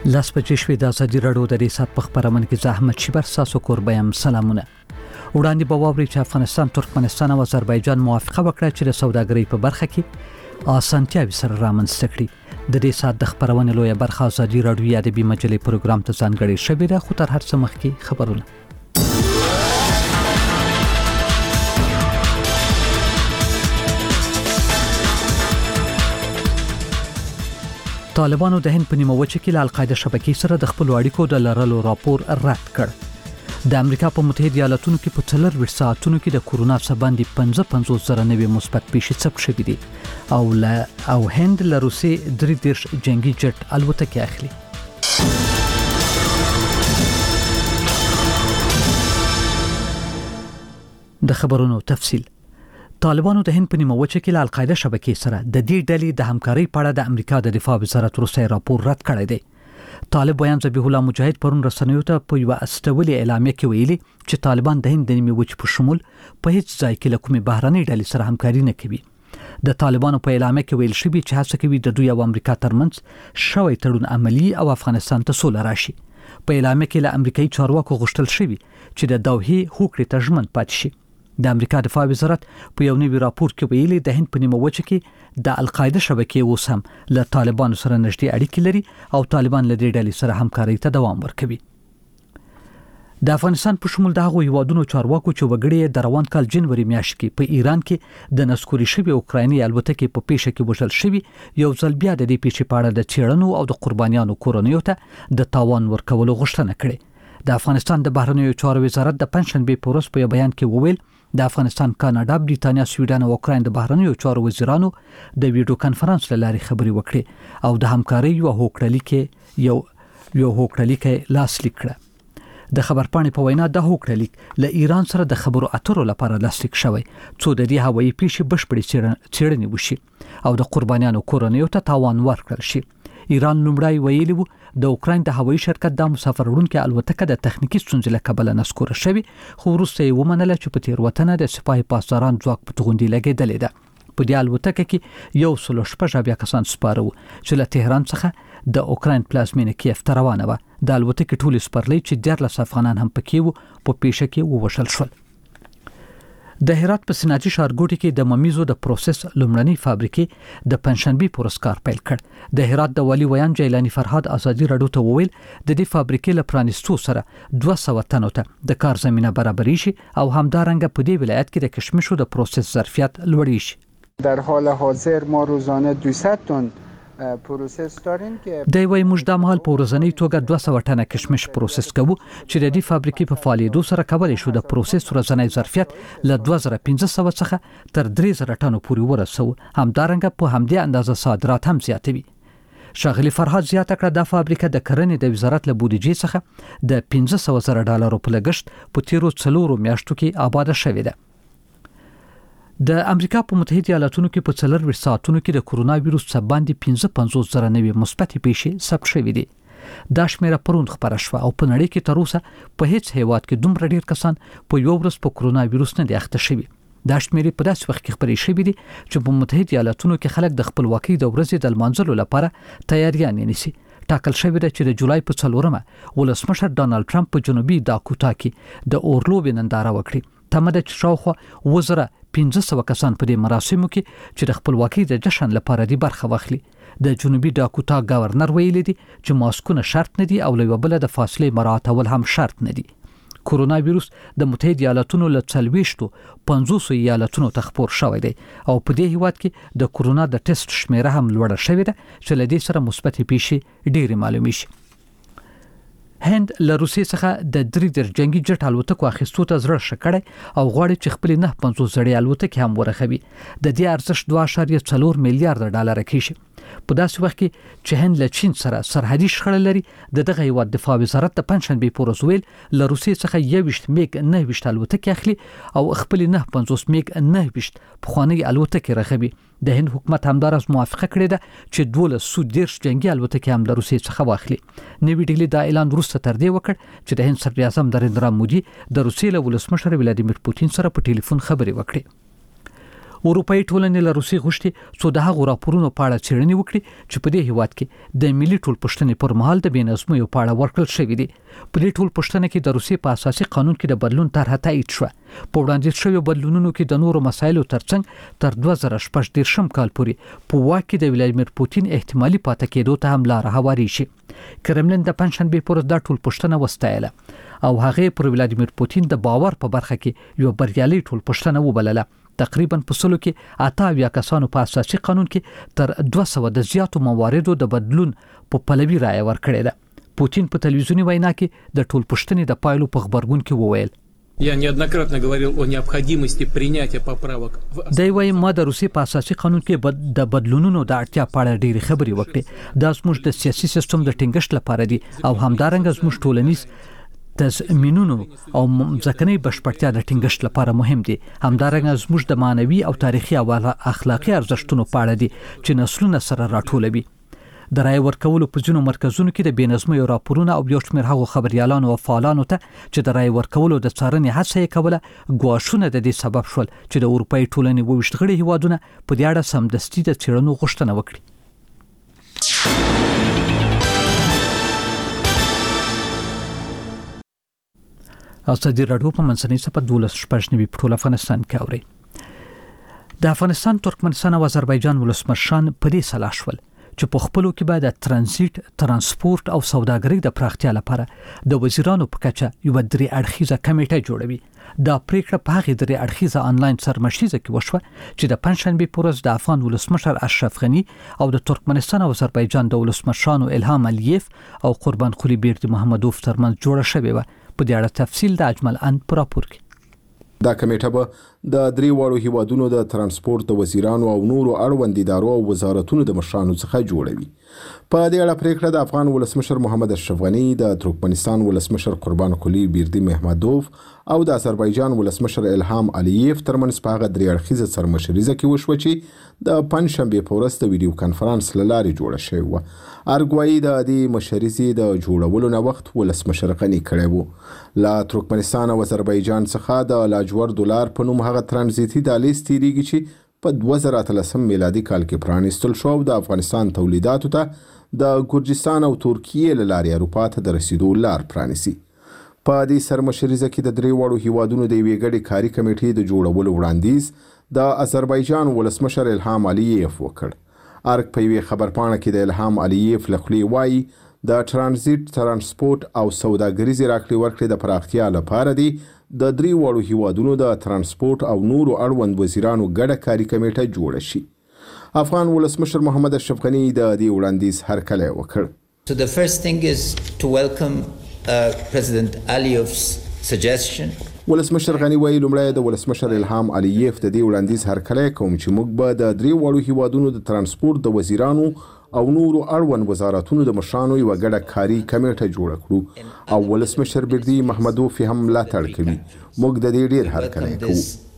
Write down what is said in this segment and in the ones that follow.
لاس بجې شوې د ازادي راډیو د ریاست په خبرونه کې زحمت شبر ساسو قربایم سلامونه وړاندې به واوري چې افغانستان ترکمنستان او آذربایجان موافقه وکړه چې د سوداګرۍ په برخه کې اسانتیاوې سره رامنځته کړي د ریاست د خبرونه لویه برخه ازادي راډیو یا د بي مجلې پروګرام ته ځانګړې شوې ده خو تر هر څه مخکې خبرونه طالبانو د هند په نیمه وچه کې له القاعده شبکې سره د خپل اړیکو د لرلو راپور رد کړ. د امریکا په متحده ایالاتونو کې په 24 ساعتونو کې د کورونا څخه 55,000 نوي مثبت پیښې ثبت شوې دي او هند له روسي 33 جنگي جټ الوتکې اخلي. د خبرونو تفصیل طالبانو د هند په نیمه وچه کې له القاعده شبکې سره د دې ډلې د همکارۍ په اړه د امریکا د دفاع وزارت روسي راپور رد کړی دی. طالب بیان ذبیح الله مجاهد پرون رسنیو ته په یو استولي اعلامیه کې ویلي چې طالبان د هند د نیمه وچې په شمول په هیڅ ځای کې له کومې بهرنۍ ډلې سره همکاري نه کوي. د طالبانو په اعلامیه کې ویل شوی چې هڅه کوي د دوی او امریکا ترمنځ شوی تړون عملی او افغانستان ته سوله راشي. په اعلامیه کې له امریکایي چارواکو غوښتل شوی چې د دوحې هوکړې ته ژمن پاتې شي. د امریکا دفاع وزارت په یو نوي راپور کې ویلي د هند په نیمه وچه کې د القاعده شبکې اوس هم له طالبانو سره نږدې اړیکې لري او طالبان له دې ډلې سره همکارۍ ته دوام ورکوي. د افغانستان په شمول د هغو هیوادونو چارواکو چې وګړي د روان کال جنوري میاشت کې په ایران کې د نسکوري شوی اوکرایني الوتکې په پیښه کې وژل شوی یو ځل بیا د دې پیښې په اړه د چیرنو او د قربانیانو کورنیو ته د تاوان ورکولو غوښتنه کړې. د افغانستان د بهرنیو چارو وزارت د پنځشنبه په ورځ په بیان کې وویل د افغانستان، کاناډا، بریتانیا، سویډن او اوکراین د بهرنیو چارو وزیرانو د ویډیو کانفرنس لارې خبرې وکړې او د همکارۍ یو هوکړلیک لاسلیک کړ. د خبرپاڼې په وینا د هوکړلیک له ایران سره د خبرو اترو لپاره لاسلیک شوی څو د دې هوایي پیښې بشپړې څېړنې وشي او د قربانیانو کورنیو ته تاوان ورکړل شي. ایران لومړی ویلي وو د اوکراین د هوایي شرکت د مسافر وړونکو الوتکه د تخنیکی ستونزې له کبله نسکوره شوی خو وروسته یې ومنله چې په تیروتنه د سپاه پاسداران ځواک په توغندي لګېدلې ده. په دې الوتکه کې 116 کسان سپاره وو چې له تهران څخه د اوکراین پلازمینه کیف ته روانه وه. د الوتکې ټول سپرلۍ چې 14 افغانان هم پکې وو په پیښه کې ووژل شول. د هرات په سناجي ښارګوټي کې د ممیزو د پروسس لومړنۍ فابریکې د پنځشنبه پورسکار پیل کړ. د هرات د والی ویان جیلانی فرهاد ازادي راډیو ته وویل د دې فابریکې له پرانیستو سره 200 تنو ته د کار زمينه برابرې شي او همدارنګه په دې ولایت کې د کشمشو د پروسس ظرفیت لوړ شي. در حال حاضر ما روزانه 200 تن پروسس داریم که د وی موږ د مهال په ورځنی توګه 200 ټنه کشمش پروسس کوو چې د دې فابریکې په فعالیتو سره کولای شو د پروسس ورځنی ظرفیت له 2500 څخه تر 3000 ټنو پورې ورسوو. همدارنګه په همدې اندازه صادرات هم زیاتوي. شاغلی فرهاد زیاته کړه د فابریکه د کرنې د وزارت له بودیجې څخه د $500,000 په لګښت په تیرو 4 میاشتو کې آباد شوې ده. د امریکا په متحده ایالاتونو کې په 24 ساعتونو کې د کورونا وایروس څخه 55,000 نوي مثبت پیښې ثبت شوې دي. دا شمیره پرون خبره شوه او په نړۍ کې تر اوسه په هیڅ هیواد کې دومره ډیر کسان په یو ورځ په کورونا وایروس نه دي اخته شوي. دا شمیره په داسې وخت کې خبرې شوې دي چې په متحده ایالاتونو کې خلک د خپلواکۍ د ورځې د لمانځلو لپاره تیاریان نیسي. ټاکل شوی دی چې د جولای په 4مه ولسمشر ډانلډ ټرمپ په جنوبي داکوتا کې د اورلوب ننداره وکړي. تمه ده چې شاوخوا 1500 کسان په دې مراسمو کې چې د خپلواکۍ د جشن لپاره دی برخه واخلي. د جنوبي داکوتا گورنر ویلي دی چې ماسکونه شرط نه دي او له بل د فاصله مراعاتول هم شرط نه دي. کورونا وایروس د متحده ایالاتونو له 50 ایالتونو ته خپور شوی دی او په دې هیواد کې د کورونا د ټیسټ شمیره هم لوړه شوې ده چې له دې سره مثبت پیښې ډېرې معلومې شي. هند له روسي څخه د 3 جنگي جټ الوتکو اخیستو ته زړه شکړی او غواړي چې خپل 950 زړې الوتکې هم ورخوي. د دې ارزښت 2.4 میلیارډ ډالر کېږي. په داسې وخت کې چې هند له چین سره سرحدي شخړه لري، دغه هیواد دفاع وزارت د پنځشنبه په ورځ ویل له روسي څخه 21 میګ 9 الوتکې اخلي او خپل 950 میګ 9 پخوانی الوتکې راخوي. د هند حکومت همدارس موافقه کړې ده چې 12 جنگي الوتکې هم د روسي څخه واخلي. نوی ډیلی دا اعلان وروسته تر دې وکړ چې د هند صدر اعظم نریندرا مودي د روسي له ولسمشر ولادیمیر پوتین سره په ټلیفون خبرې وکړې. اروپאי ټولنې له روسي غوښتي څو د هغو راپورونو په اړه څېړنې وکړي چې په دې هیواد کې د ملي ټولپوښتنې پر مهال د بېنظمیو په اړه ورکړل شوي دي. په دې ټولپوښتنه کې د روسیې په اساسي قانون کې د بدلون طرحه تایید شوه. په وړاندیز شویو بدلونونو کې د نورو مسایلو ترڅنګ تر 2016 کال پورې په واک کې د ولادیمیر پوتین احتمالي پاتې کېدو ته هم لاره هواري شي. کرملین د پنځشنبې پر ورځ دا ټولپوښتنه وستایله او هغه پر ولادیمیر پوتین د باور په برخه کې یو بریالي ټولپوښتنه وبلله. تقریبا په سلو کې 88 کسانو په اساسي قانون کې تر 200 د زیاتو مواردو د بدلون په پلوي رائے ورکړې ده. پوتین په تلویزیونی وینا کې د ټولپوښتنې د پایلو په خبرګون کې وویل: Я неоднократно говорил о необходимости принятия поправок. دا وایي ما د روسي په اساسي قانون کې د بدلونونو د اړتیا په اړه ډېری خبرې وکړې. دا زموږ د سیاسي سیستم د ټینګښت لپاره دي او همدارنګه زموږ ټولنیز تضمینونو او ځکنۍ بشپړتیا د ټینګښت لپاره مهم دي. همدارنګه زموږ د معنوي او تاریخي او اخلاقی ارزښتونو په اړه دي چې نسلونه سره راټولوي. د رای ورکولو په ځینو مرکزونو کې د بېنظمیو راپورونه او یو شمېر هغو خبريالانو او فعالانو ته چې د رای ورکولو د څارنې هڅه یې کوله ګواښونه د دې سبب شول چې د اروپאי ټولنې 22 غړي هیوادونه په دې اړه سمدستي د څېړنو غوښتنه وکړي. ازادي راډیو په منځنۍ صفحه 12 په ټول افغانستان کې اوري. د افغانستان، ترکمنستان او آذربایجان ولسمشران په دې سلا شول چې په خپلو کې به د ترانزیت، ترانسپورت او سوداګرۍ د پراختیا لپاره د وزیرانو په کچه یو درې اړخیزه کمیټه جوړوي. دا پریکړه په هغه درې اړخیزه آنلاین سرمشریزه کې وشوه چې د پنځشنبې په ورځ د افغان ولسمشر اشرف غنی او د ترکمنستان او آذربایجان د ولسمشرانو الهام علیف او قربان قلی بیردی محمدوف ترمنځ جوړه شوې وه. په دې اړه تفصیل د اجمل اند پر راپور کې. دا کمیټه به د درې واړو هیوادونو د ترانسپورت د وزیرانو او نورو اړوند ادارو او وزارتونو د مشرانو څخه جوړوي. په دې اړه پریکړه د افغان ولسمشر محمد اشرف غنی، د ترکمنستان ولسمشر قربان قلی بیردی محمدوف او د آذربایجان ولسمشر الهام علیف ترمنځ په هغه درې اړخیزه سرمشریزه کې وشوه چې د پنځشنبې په ورځ د ویډیو کانفرنس له لارې جوړه شوې وه. ارګوایي د دې مشریزې د جوړولو نه وخت ولسمشر غنی کړی و. له ترکمنستان او آذربایجان څخه د لاجورد دولار په نوم هغه ترانزیتي دهلیز تیریږي چې په 2013 میلادي کال کې پرانیستل شو او د افغانستان تولیداتو ته د ګرجستان او ترکیې له لارې اروپا ته د رسیدو لار پرانیسي. په دې سرمشریزه کې د درې واړو هیوادونو د یوې ګډې کاري کمیټې د جوړولو وړاندیز د آذربایجان ولسمشر الهام علیف وکړ. ارګ په یوې خبرپاڼه کې د الهام علیف له خولې وایي د ترانزیت، ترانسپورت او سوداګریزې راکړې ورکړې د پراختیا لپاره دی د درې واړو هیوادونو د ترانسپورت او نورو اړوند وزیرانو ګډه کاري کمیټه جوړه شي. افغان ولسمشر محمد اشرف غنی د دې وړاندیز هرکلی وکړ. So the first thing is to welcome President Aliyev's suggestion. ولسمشر غنی وایي لومړی د ولسمشر الهام علیف د دې وړاندیز هرکلی کوم چې موږ به د درې واړو هیوادونو د ترانسپورت د وزیرانو او نورو اړوند وزارتونو د مشرانو یوه ګډه کاري کمیټه جوړه کړو او ولسمشر بیردی محمدوف هم ملاتړ کوي. موږ د دې ډیر هرکلی کوو.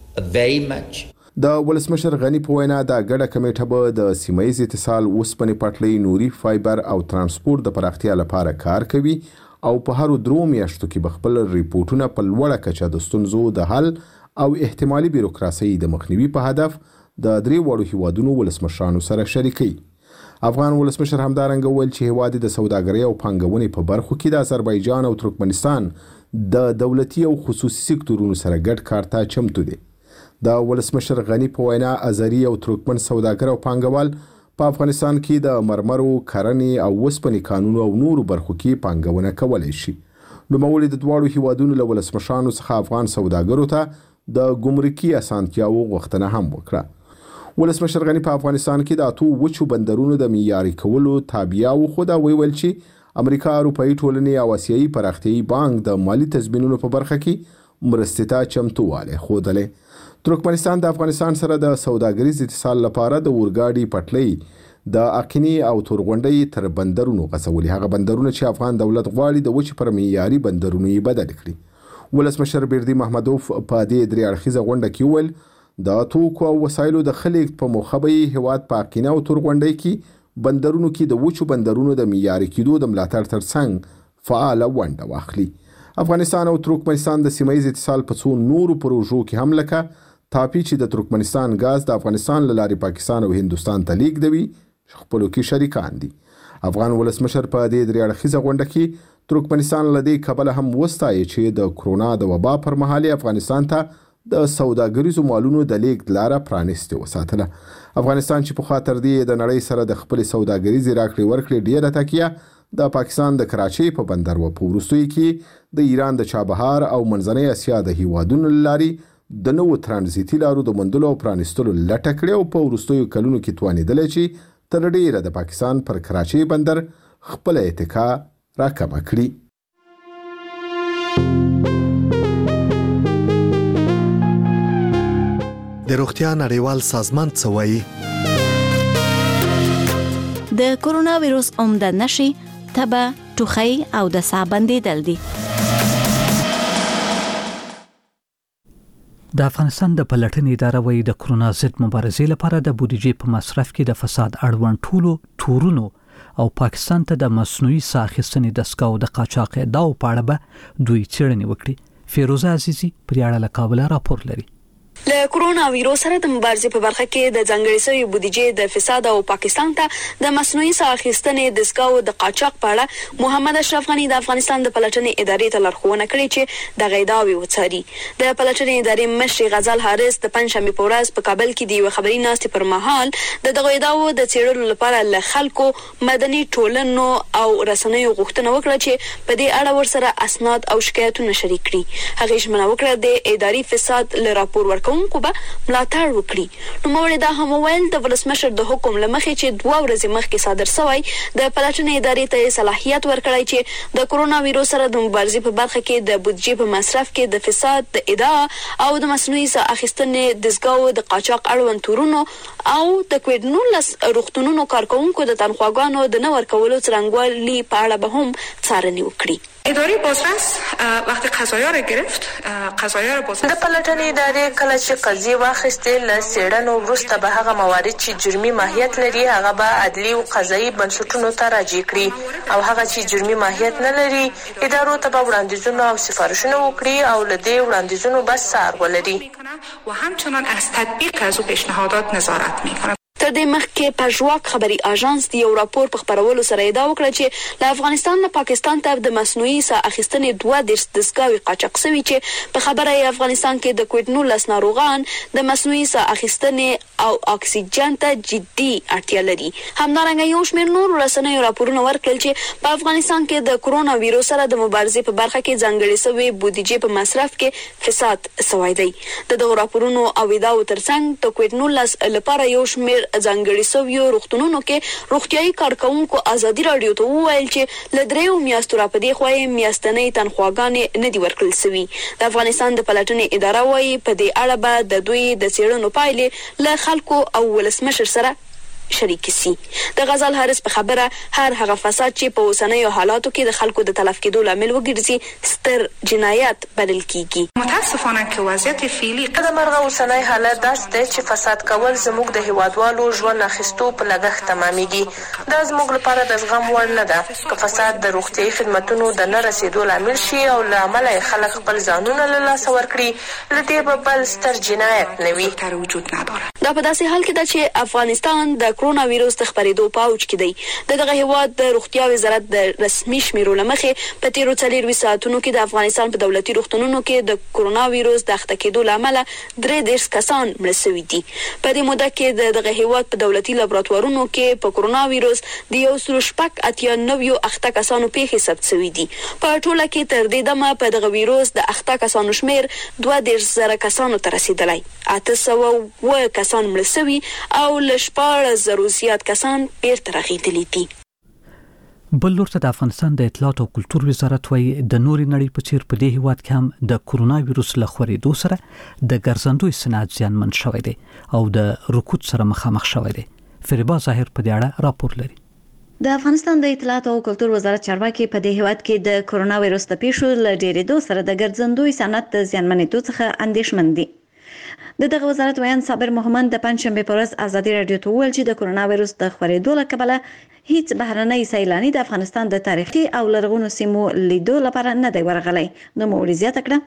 د ولسمشر غنی په وینا دا ګډه کمیټه به د سیمه‌ییز اتصال، اوسپنې پټلۍ، نوري فایبر او ترانسپورت د پراختیا لپاره کار کوي او په هرو 3 میاشتو کې به خپل ریپورټونه په لوړه کچه د ستونزو د حل او احتمالي بیروکراسۍ د مخنیوي په هدف د درې واړو هیوادونو ولسمشرانو سره شریکي. افغان ولسمشر همدارنګه وویل چې هیواد د سوداګرۍ او پانګونې په برخو کې د آذربایجان او ترکمنستان د دولتي او خصوصي سکتورونو سره ګډ کار ته چمتو دی. د ولسمشر غنی په وینا آذري او ترکمن سوداګر او پانګوال په افغانستان کې د مرمرو، کرنې او اوسپنې کانونو او نورو برخو کې پانګونه کولی شي. نوموړي د دواړو هیوادونو له ولسمشرانو څخه افغان سوداګرو ته د ګمرکي اسانتیاو غوښتنه هم وکړه. ولسمشر غنی په افغانستان کې د 8 وچو بندرونو د معیاري کولو تابعیا وښوده او ویل چې امریکا، اروپאי ټولنې او آسیایي پراختیایي بانک د مالی تضمینونو په برخه کې مرستې ته چمتووالی ښودلی. ترکمنستان د افغانستان سره د سوداګریز اتصال لپاره د اورګاډي پټلۍ د اقینې او تورغونډۍ تر بندرونو غځولي. هغه بندرونه چې افغان دولت غواړي د وچې پر معیاري بندرونو یې بدل کړي. ولسمشر بیردی محمدوف په دې درې اړخیزه غونډه کې وویل د توکو او وسایلو د ښه لیږد په موخه به یې هیواد په اقینه او تورغونډۍ کې بندرونو کې د وچو بندرونو د معیاري کېدو د ملاتړ ترڅنګ فعاله ونډه واخلي. افغانستان او ترکمنستان د سیمه‌ییز اتصال په څو نورو پروژو کې هم لکه تاپی چې د ترکمنستان غاز د افغانستان له لارې پاکستان او هندوستان ته لیږدوي خپلو کې شریکان دي. افغان ولسمشر په دې درې اړخیزه غونډه کې ترکمنستان له دې کبله هم وستایي چې د کرونا د وبا پر مهال افغانستان ته د سوداګریزو مالونو د لیږد لاره پرانیستې وساتله. افغانستان چې پخوا تر دې د نړۍ سره د خپلې سوداګریزې راکړې ورکړې ډیره تکیه د پاکستان د کراچۍ په بندر و په وروستیو کې د ایران د چابهار او منځنۍ اسیا د هیوادونو له لارې د نوو ترانزیتي لارو د موندلو او پرانیستلو لټه کړې او په وروستیو کلونو کې توانېدلی چې تر ډیره د پاکستان پر کراچۍ بندر خپل اتکا راکمه کړي. د روغتیا نړیوال سازمان څه وایي؟ د کرونا ویروس عمده نښې تبه، ټوخی او د ساه بندیدل دي. د افغانستان د پلټنې اداره وایي د کرونا ضد مبارزې لپاره د بودیجې په مصرف کې د فساد اړوند ټولو تورونو او پاکستان ته د مصنوعي ساه اخیستنې دستګاو د قاچاق ادعاو په اړه به دوی څېړنې وکړي. فیروزه عزیزي پر اړه له کابل راپور لري. له کرونا ویروس سره د مبارزې په برخه کې د ځانګړې شوی بودیجې د فساد او پاکستان ته د مصنوعي ساه اخیستنې دستګاو د قاچاق په اړه محمد اشرف غنی د افغانستان د پلټنې ادارې ته لارښوونه کړې چې د غیداوي وڅاري. د پلټنې ادارې مشر غزل حارث د پنځشنبه په ورځ په کابل کې د یو خبري ناستې پر مهال د غیداوو د څېړلو لپاره له خلکو، مدني ټولنو او رسنیو غوښتنه وکړه چې په دې اړه ورسره اسناد او شکایتونه شریک کړي. هغه ژمنه وکړه د اداري فساد له راپور ورکوونکو به ملاتړ وکړي. نو موري دا هم ویل د ولسمشر د حکم لمخې چې 2 ورځې مخکې صادر شوی د پلټنې ادارې ته صلاحیت ورکړی چې د کرونا ویروس سره د مبارزې په برخه کې د بودیجې په مصرف کې د فساد د ادعا او د مصنوعي ساه اخیستنې دستګاو د قاچاق اړوند تورونو او د کووډ-19 روغتونونو کارکونکو د تنخواګانو د نه ورکولو څرنګوالي په اړه به هم څارنې وکړي. اداره بازرس وقتی قضایا را گرفت قضایا را بازرس د پلټنې ادارې کله چې قضیه واخیستې له څېړنو وروسته به هغه موارد چې جرمي ماهیت لري هغه به عدلي او قضایي بنسټونو ته راجع کړي او هغه چې جرمي ماهیت نه لري ادارو ته به وړاندیزونه او سفارشونه وکړي او له دې وړاندیزونو به څار ولري و همچنان از تطبیق از او پیشنهادات نظارت میکنه. تر دې مخکې پژواک خبري اژانس د یو راپور په خبرولو سره ادعا وکړه چې له افغانستان نه پاکستان ته د مصنوعي ساه اخیستنې 2 دستګاوې قاچاق شوي چې په خبره یې افغانستان کې د کووډ-19 ناروغان د مصنوعي ساه اخیستنې او اکسیجن ته جدي اړتیا لري. همدارنګه یو شمېر نور رسنیو راپورونه ورکړل چې په افغانستان کې د کرونا ویروس سره د مبارزې په برخه کې ځانګړې شوی بودیجې په مصرف کې فساد شوی دی. دغه راپورونو او ادعاو ترڅنګ د کووډ-19 لپاره یو شمېر ځانګړي شویو روغتونونو کې روغتيایي کارکونکو ازادي رادیو ته وویل چې له 3 میاشتو را پدې خوای میاشتنۍ تنخواګانې نه دی ورکړل شوی. د افغانستان د پلټنې اداره وايي په دې اړه به د دوی د څېړنو پایلې له خلکو او ولسمشر سره شریک سي. د غزل حارث په خبره هر هغه فساد چې په اوسنیو حالاتو کې د خلکو د تلف کېدو لامل وګرځي ستر جنایت بلل کیږي. متاسفانه که وضعیت فعلی د مرغه اوسنی حالت داسې دی چې فساد کول زموږ د هیوادوالو ژوند اخیستو په لګښت تمامېږي. دا زموږ لپاره د زغم وړ نه ده که فساد د روغتیایي خدمتونو د نه رسیدو لامل شي او له امله یې خلک خپل ځانونه له لاسه ورکړي له دې به بل ستر جنایت نه وي. دا په داسې حال کې ده چې افغانستان د کرونا ویروس د خپرېدو په اوج کې دی. دغه هیواد د روغتیا وزارت د رسمي شمیرو لمخې په تیرو 24 ساعتونو کې د افغانستان په دولتي روغتونونو کې د کرونا ویروس د اخته کېدو لامل 33 کسان مړ شوي دي. په دې موده کې دغه هیواد په دولتي لابراتوارونو کې په کرونا ویروس د 189 اخته کسانو پیښې ثبت شوي دي. په ټوله کې تر دې دمه په دغه ویروس د اخته کسانو شمیر 20,000 کسانو ته رسیدلی. 800 کسان مړ شوي او ل 14,000 زیات کسان بیرته راغلي دي. بل لور ته د افغانستان د اطلاعات او کلتور وزارت وايي د نوري نړۍ په څیر په دې هیواد کې هم د کرونا ویروس له خورېدو سره د ګرځندوی صنعت زیانمن شوی دی او د رکود سره مخامخ شوی دی. فریبا ظاهر په دې اړه راپور لري. د افغانستان د اطلاعات او کلتور وزارت چارواکي په دې هیواد کې د کرونا ویروس د پیښو له ډېرېدو سره د ګرځندوی صنعت د زیانمنېدو څخه اندېښمن دي. دغه وزارت ویان صابر محمد د پنځشنبه په ورځ ازادي رادیو ته وویل چې د کرونا ویروس د خورېدو له کبله هیڅ بهرنۍ سیلاني د افغانستان د تاریخي او لرغونو سیمو لیدو لپاره نه دی ورغلی. نو موري زیاته کړه